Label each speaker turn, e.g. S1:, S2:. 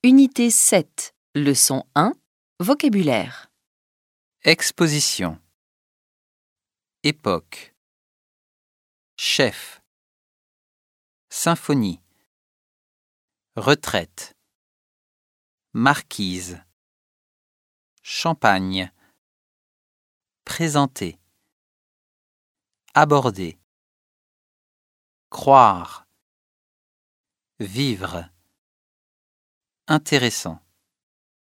S1: Unité 7, leçon 1, vocabulaire.
S2: Exposition. Époque. Chef. Symphonie. Retraite. Marquise. Champagne. Présenter. Aborder. Croire. Vivre. Intéressant.